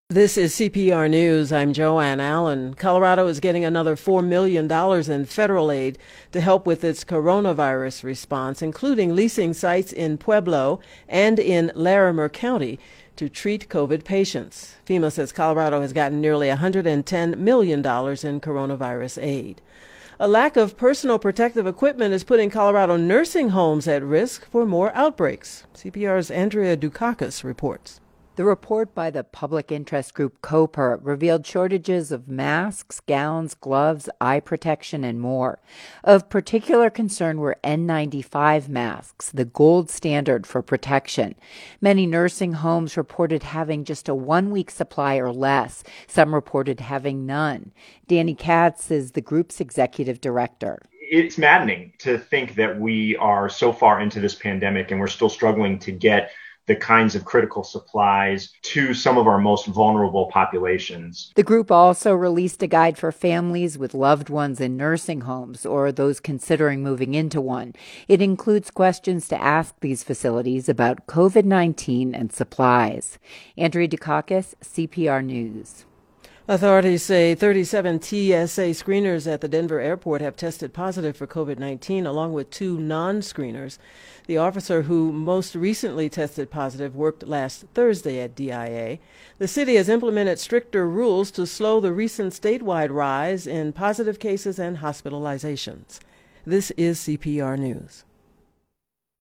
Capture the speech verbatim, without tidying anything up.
This is C P R News. I'm Joanne Allen. Colorado is getting another four million dollars in federal aid to help with its coronavirus response, including leasing sites in Pueblo and in Larimer County to treat COVID patients. FEMA says Colorado has gotten nearly one hundred ten million dollars in coronavirus aid. A lack of personal protective equipment is putting Colorado nursing homes at risk for more outbreaks. C P R's Andrea Dukakis reports. The report by the public interest group COPER revealed shortages of masks, gowns, gloves, eye protection, and more. Of particular concern were N ninety-five masks, the gold standard for protection. Many nursing homes reported having just a one-week supply or less. Some reported having none. Danny Katz is the group's executive director. It's maddening to think that we are so far into this pandemic and we're still struggling to get the kinds of critical supplies to some of our most vulnerable populations. The group also released a guide for families with loved ones in nursing homes or those considering moving into one. It includes questions to ask these facilities about COVID nineteen and supplies. Andrea Dukakis, C P R News. Authorities say thirty-seven T S A screeners at the Denver airport have tested positive for COVID nineteen, along with two non-screeners. The officer who most recently tested positive worked last Thursday at D I A. The city has implemented stricter rules to slow the recent statewide rise in positive cases and hospitalizations. This is C P R News.